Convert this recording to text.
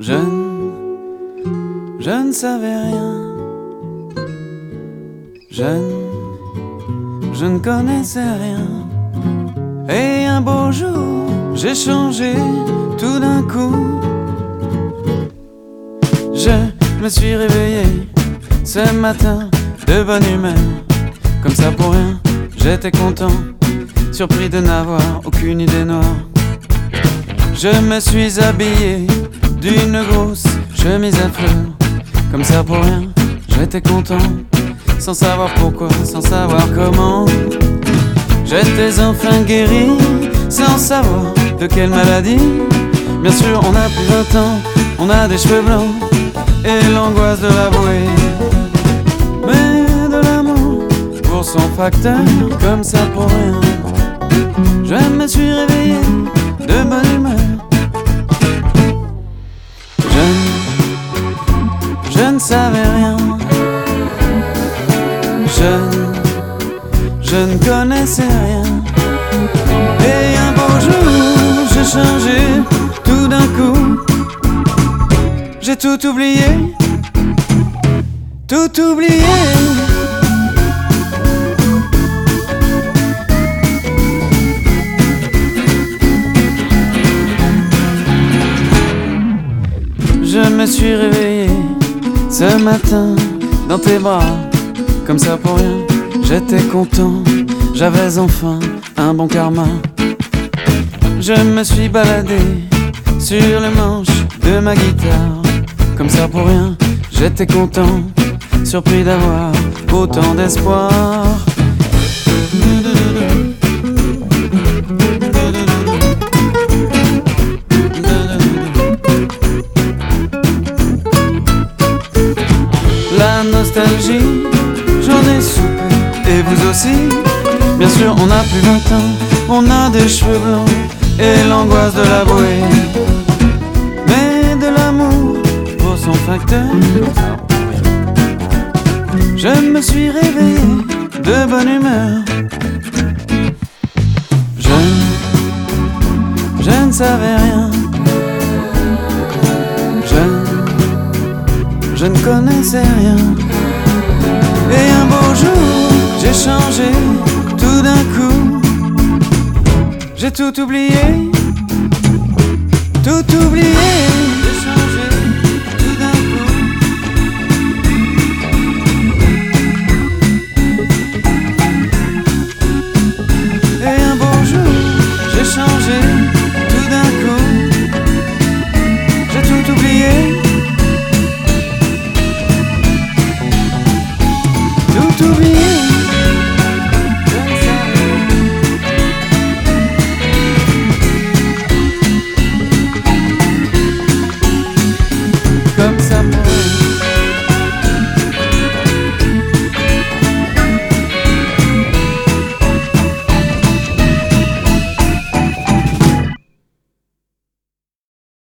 Jeune, je ne savais rien. Jeune, je ne connaissais rien. Et un beau jour, j'ai changé tout d'un coup. Je me suis réveillé ce matin de bonne humeur. Comme ça pour rien, j'étais content, surpris de n'avoir aucune idée noire. Je me suis habillé d'une grosse chemise à fleurs. Comme ça pour rien, j'étais content, sans savoir pourquoi, sans savoir comment. J'étais enfin guéri, sans savoir de quelle maladie. Bien sûr on a plus 20 ans, on a des cheveux blancs et l'angoisse de l'avouer. Mais de l'amour pour son facteur, comme ça pour rien. Je me suis réveillé de bonne humeur. Je ne savais rien. Je ne connaissais rien. Et un beau jour, j'ai changé tout d'un coup. J'ai tout oublié, tout oublié. Je me suis réveillé ce matin dans tes bras, comme ça pour rien. J'étais content, j'avais enfin un bon karma. Je me suis baladé sur les manches de ma guitare, comme ça pour rien. J'étais content, surpris d'avoir autant d'espoir. La nostalgie, j'en ai soupé, et vous aussi. Bien sûr on a plus 20 ans, on a des cheveux blancs et l'angoisse de l'avouer. Mais de l'amour pour son facteur, je me suis réveillé de bonne humeur. Je ne savais rien. Je ne connaissais rien. Et un beau jour, j'ai changé tout d'un coup. J'ai tout oublié, tout oublié. J'ai changé tout d'un coup. Et un beau jour, j'ai changé tout d'un coup. J'ai tout oublié.